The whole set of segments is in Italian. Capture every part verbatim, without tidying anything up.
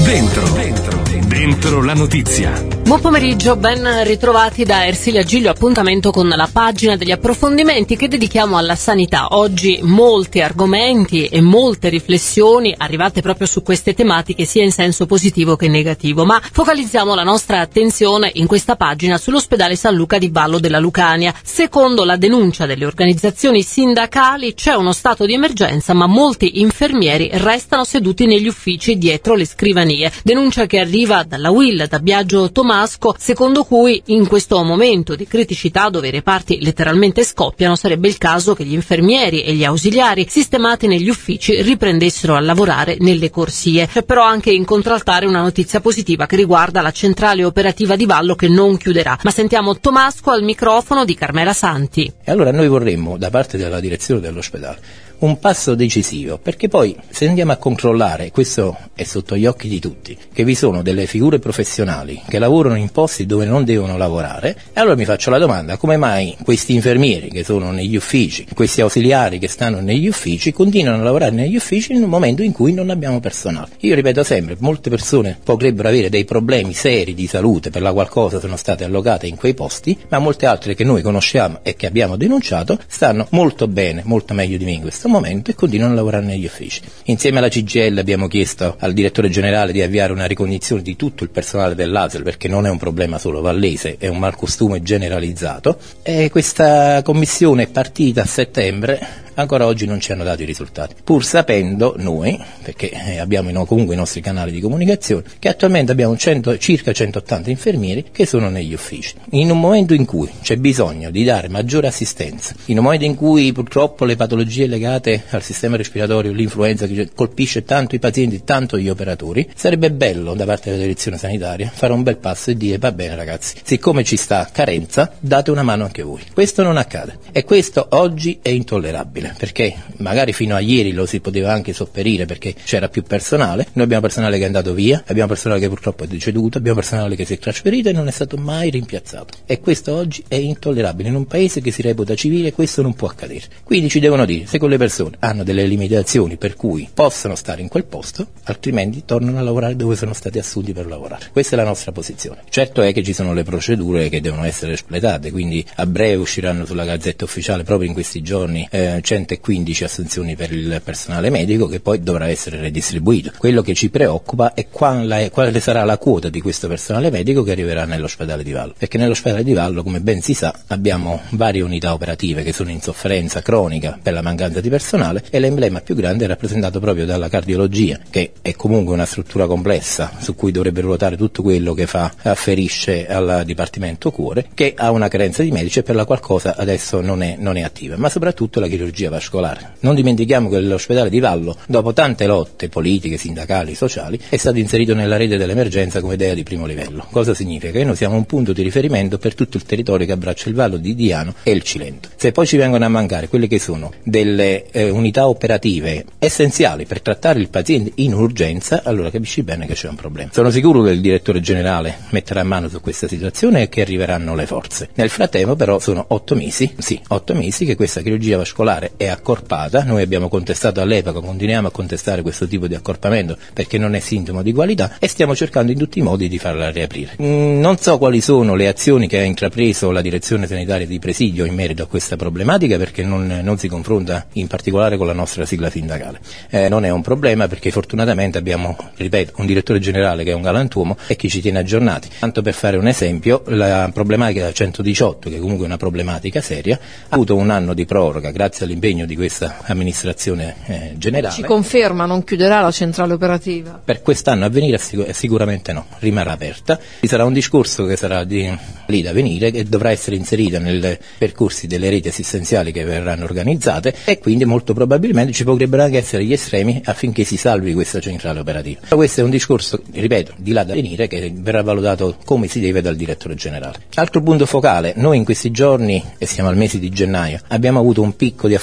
Dentro, dentro, dentro la notizia. Buon pomeriggio, ben ritrovati da Ersilia Giglio, appuntamento con la pagina degli approfondimenti che dedichiamo alla sanità. Oggi molti argomenti e molte riflessioni arrivate proprio su queste tematiche sia in senso positivo che negativo, ma focalizziamo la nostra attenzione in questa pagina sull'ospedale San Luca di Vallo della Lucania. Secondo la denuncia delle organizzazioni sindacali c'è uno stato di emergenza, ma molti infermieri restano seduti negli uffici dietro le scrivanie. Denuncia che arriva dalla U I L, da Biagio Tomasco, secondo cui in questo momento di criticità dove i reparti letteralmente scoppiano sarebbe il caso che gli infermieri e gli ausiliari sistemati negli uffici riprendessero a lavorare nelle corsie. C'è però anche in contraltare una notizia positiva che riguarda la centrale operativa di Vallo che non chiuderà. Ma sentiamo Tomasco al microfono di Carmela Santi. E allora noi vorremmo da parte della direzione dell'ospedale un passo decisivo, perché poi se andiamo a controllare, questo è sotto gli occhi di tutti, che vi sono delle figure professionali che lavorano in posti dove non devono lavorare, e allora mi faccio la domanda: come mai questi infermieri che sono negli uffici, questi ausiliari che stanno negli uffici, continuano a lavorare negli uffici in un momento in cui non abbiamo personale? Io ripeto sempre, molte persone potrebbero avere dei problemi seri di salute per la qualcosa sono state allocate in quei posti, ma molte altre che noi conosciamo e che abbiamo denunciato stanno molto bene, molto meglio di me in questo momento e continuano a lavorare negli uffici. Insieme alla C G I L abbiamo chiesto al direttore generale di avviare una ricognizione di tutto il personale dell'A S L, perché non è un problema solo vallese, è un malcostume generalizzato, e questa commissione è partita a settembre. Ancora oggi non ci hanno dato i risultati, pur sapendo noi, perché abbiamo in, comunque i nostri canali di comunicazione, che attualmente abbiamo cento, circa centottanta infermieri che sono negli uffici. In un momento in cui c'è bisogno di dare maggiore assistenza, in un momento in cui purtroppo le patologie legate al sistema respiratorio, l'influenza che colpisce tanto i pazienti, tanto gli operatori, sarebbe bello da parte della direzione sanitaria fare un bel passo e dire: va bene ragazzi, siccome ci sta carenza, date una mano anche voi. Questo non accade e questo oggi è intollerabile, perché magari fino a ieri lo si poteva anche sopperire perché c'era più personale. Noi abbiamo personale che è andato via, abbiamo personale che purtroppo è deceduto, abbiamo personale che si è trasferito e non è stato mai rimpiazzato, e questo oggi è intollerabile. In un paese che si reputa civile questo non può accadere. Quindi ci devono dire se quelle persone hanno delle limitazioni per cui possono stare in quel posto, altrimenti tornano a lavorare dove sono stati assunti per lavorare. Questa è la nostra posizione. Certo è che ci sono le procedure che devono essere espletate, quindi a breve usciranno sulla Gazzetta Ufficiale, proprio in questi giorni, eh, centoquindici assunzioni per il personale medico che poi dovrà essere redistribuito. Quello che ci preoccupa è quale, quale sarà la quota di questo personale medico che arriverà nell'ospedale di Vallo, perché nell'ospedale di Vallo, come ben si sa, abbiamo varie unità operative che sono in sofferenza cronica per la mancanza di personale, e l'emblema più grande è rappresentato proprio dalla cardiologia, che è comunque una struttura complessa su cui dovrebbe ruotare tutto quello che fa afferisce al dipartimento cuore, che ha una carenza di medici e per la qualcosa adesso non è, non è attiva, ma soprattutto la chirurgia vascolare. Non dimentichiamo che l'ospedale di Vallo, dopo tante lotte politiche, sindacali, sociali, è stato inserito nella rete dell'emergenza come D E A di primo livello. Cosa significa? Che noi siamo un punto di riferimento per tutto il territorio che abbraccia il Vallo di Diano e il Cilento. Se poi ci vengono a mancare quelle che sono delle eh, unità operative essenziali per trattare il paziente in urgenza, allora capisci bene che c'è un problema. Sono sicuro che il direttore generale metterà mano su questa situazione e che arriveranno le forze. Nel frattempo però sono otto mesi, sì, otto mesi che questa chirurgia vascolare è accorpata. Noi abbiamo contestato all'epoca, continuiamo a contestare questo tipo di accorpamento perché non è sintomo di qualità, e stiamo cercando in tutti i modi di farla riaprire. Mm, non so quali sono le azioni che ha intrapreso la direzione sanitaria di Presidio in merito a questa problematica, perché non, non si confronta in particolare con la nostra sigla sindacale. Eh, non è un problema perché fortunatamente abbiamo, ripeto, un direttore generale che è un galantuomo e che ci tiene aggiornati. Tanto per fare un esempio, la problematica centodiciotto, che comunque è una problematica seria, ha avuto un anno di proroga grazie all'impegno di questa amministrazione eh, generale. Ci conferma, non chiuderà la centrale operativa? Per quest'anno a venire sicur- sicuramente no, rimarrà aperta. Ci sarà un discorso che sarà di, lì da venire, che dovrà essere inserita nei percorsi delle reti assistenziali che verranno organizzate, e quindi molto probabilmente ci potrebbero anche essere gli estremi affinché si salvi questa centrale operativa. Però questo è un discorso, ripeto, di là da venire, che verrà valutato come si deve dal direttore generale. Altro punto focale: noi in questi giorni, e siamo al mese di gennaio, abbiamo avuto un picco di affluenza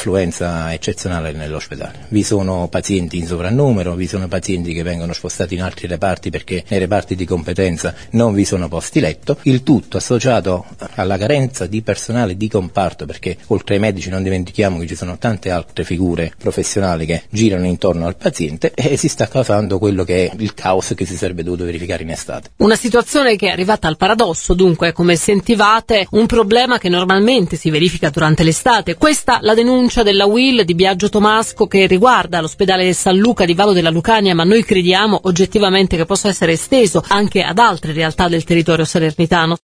un'affluenza eccezionale nell'ospedale. Vi sono pazienti in sovrannumero, vi sono pazienti che vengono spostati in altri reparti perché nei reparti di competenza non vi sono posti letto, il tutto associato alla carenza di personale di comparto, perché oltre ai medici non dimentichiamo che ci sono tante altre figure professionali che girano intorno al paziente, e si sta causando quello che è il caos che si sarebbe dovuto verificare in estate. Una situazione che è arrivata al paradosso, dunque, come sentivate, un problema che normalmente si verifica durante l'estate. Questa la denuncia della U I L di Biagio Tomasco, che riguarda l'ospedale San Luca di Vallo della Lucania, ma noi crediamo oggettivamente che possa essere esteso anche ad altre realtà del territorio salernitano.